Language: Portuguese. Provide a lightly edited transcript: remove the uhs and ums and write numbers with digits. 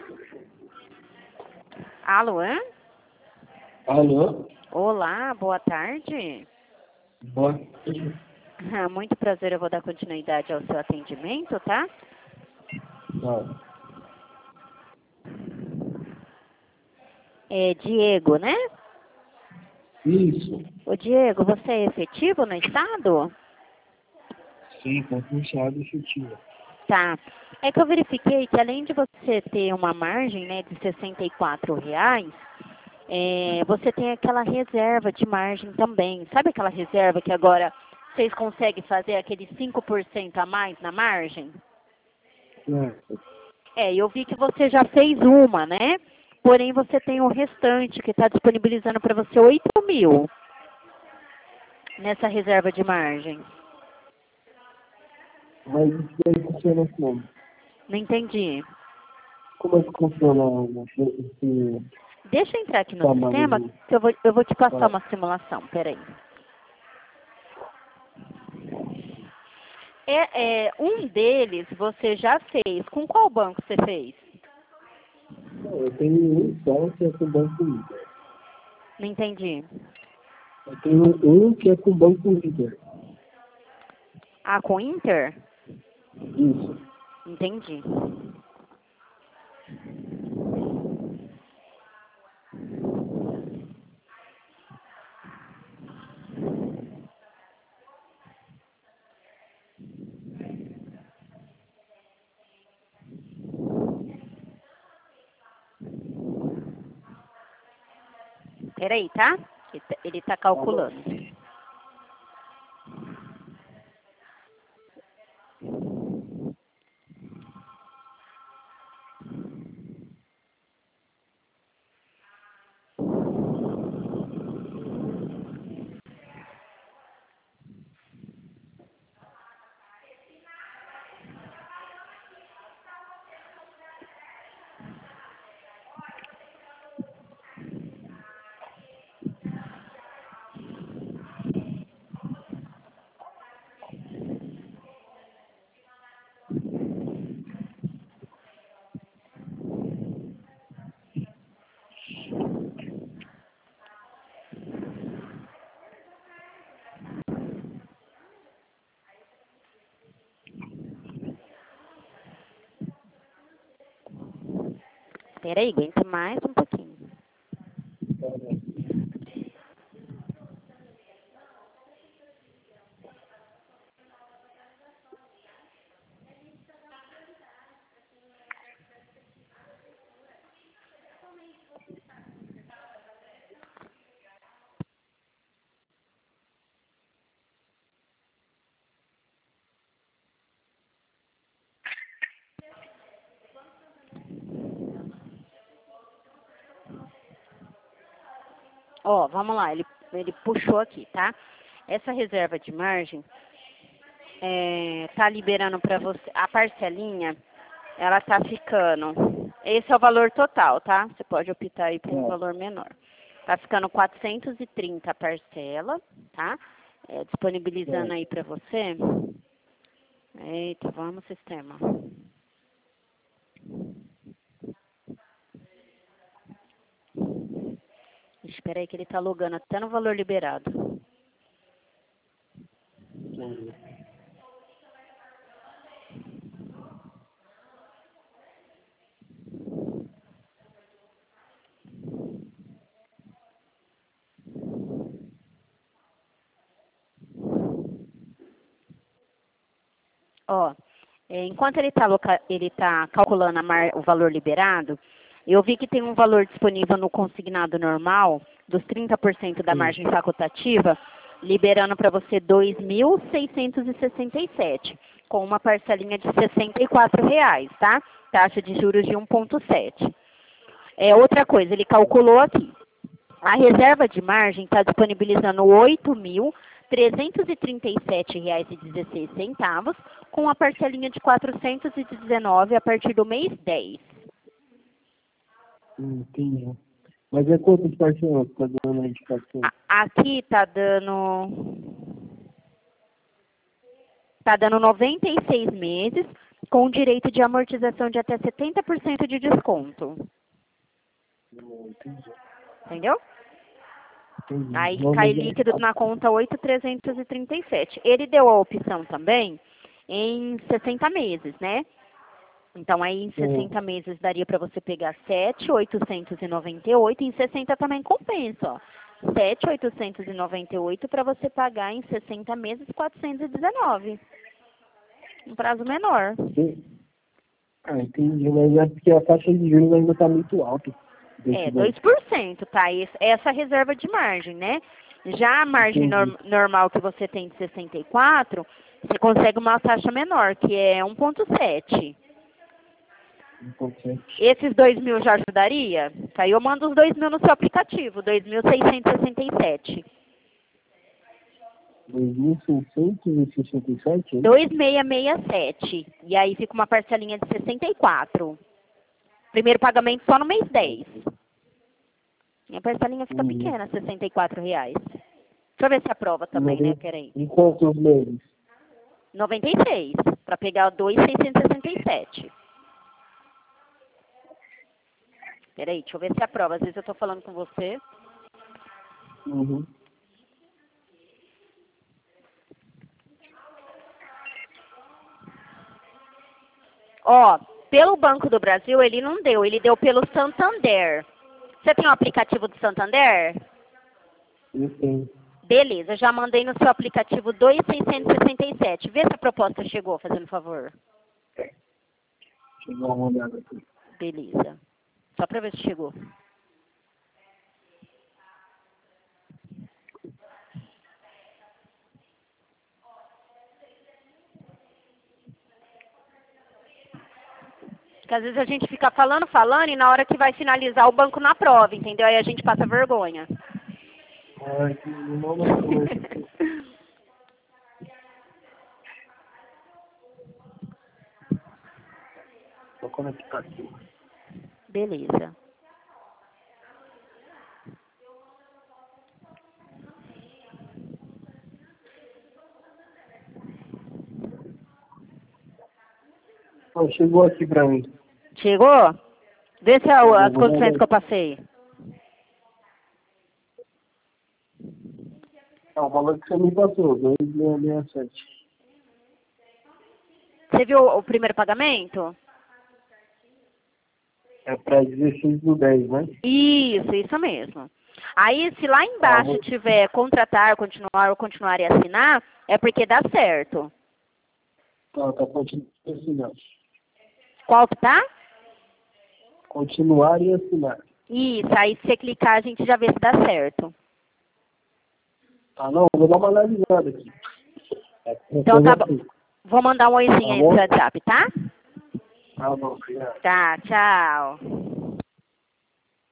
Alô? Hã? Alô? Olá, boa tarde. Boa tarde. Muito prazer, eu vou dar continuidade ao seu atendimento, tá? Tá. É Diego, né? Isso. Ô Diego, você é efetivo no estado? Sim, concursado efetivo. Tá. É que eu verifiquei que além de você ter uma margem, né, de R$ 64, você tem aquela reserva de margem também. Sabe aquela reserva que agora vocês conseguem fazer aquele 5% a mais na margem? Certo. Eu vi que você já fez uma, né? Porém, você tem o restante, que está disponibilizando para você 8.000 nessa reserva de margem. Mas isso aí funciona como? Não entendi. Como é que funciona esse Deixa eu entrar aqui no sistema, tamanho? que eu vou te passar Ah, uma simulação. Peraí. Um deles você já fez. Com qual banco você fez? não, eu tenho um só que é com o Banco Inter. Não entendi. Eu tenho um que é com o Banco Inter. Ah, com Inter? Isso. Entendi. Peraí, tá? Ele tá Tá bom. calculando. Peraí, aguenta mais um pouquinho. Tá bom. Ó, vamos lá, ele puxou aqui, tá? Essa reserva de margem tá liberando para você, a parcelinha, ela tá ficando, esse é o valor total, tá? Você pode optar aí por um Tá. valor menor. Tá ficando 430 a parcela, tá? Disponibilizando Certo. aí para você. Eita, vamos sistema. Espera aí que ele tá logando até no valor liberado. Entendi. Ó, enquanto ele tá calculando o valor liberado, eu vi que tem um valor disponível no consignado normal, dos 30% da Sim. margem facultativa, liberando para você 2.667, com uma parcelinha de R$ 64, tá? Taxa de juros de 1,7. Outra coisa, ele calculou aqui. A reserva de margem está disponibilizando R$ 8.337,16, com a parcelinha de 419 a partir do mês 10. Entendi. Mas é quantas parcelas que tá dando a indicação? Aqui tá dando 96 meses com direito de amortização de até 70% de desconto. Entendi. Entendeu? Entendi. Aí Vamos cai ver. líquido na conta 8.337. Ele deu a opção também em 60 meses, né? Então, aí em 60 meses daria para você pegar 7.898, em 60 também compensa, ó. 7.898 para você pagar em 60 meses 419. Um prazo menor. Ah, entendi, mas é porque a taxa de juros ainda está muito alta. É, 2%, tá? Essa reserva de margem, né? Já a margem normal que você tem de 64, você consegue uma taxa menor, que é 1,7. Esses 2.000 já ajudaria? Aí eu mando os 2.000 no seu aplicativo, 2.667. 2.667? 2.667. E aí fica uma parcelinha de 64. Primeiro pagamento só no mês 10. E a parcelinha fica pequena, R$64. Deixa eu ver se aprova também, né? Peraí. Em quantos meses? 96, para pegar 2.667. Peraí, deixa eu ver se aprova. Às vezes eu tô falando com você. Uhum. Ó, pelo Banco do Brasil ele não deu, ele deu pelo Santander. Você tem o aplicativo do Santander? Eu tenho. Beleza, já mandei no seu aplicativo 2.667. Vê se a proposta chegou, fazendo favor. Deixa eu dar uma olhada aqui. Beleza. Só para ver se chegou. Porque às vezes a gente fica falando e na hora que vai finalizar o banco não aprova, entendeu? Aí a gente passa vergonha. Ai, que não. Vou conectar aqui. Beleza. Chegou aqui pra mim. Chegou? Vê se é as condições que eu passei. É o valor que você me passou, 2.667. Você viu o primeiro pagamento? É para 16/10, né? Isso mesmo. Aí, se lá embaixo tiver contratar, continuar ou continuar e assinar, é porque dá certo. Tá continuando e assinar. Qual que tá? Continuar e assinar. Isso, aí se você clicar, a gente já vê se dá certo. Ah, não, vou dar uma analisada aqui. Então tá bom. Vou mandar um oizinho aí no seu WhatsApp, tá? Tá bom, obrigado. Tá, tchau.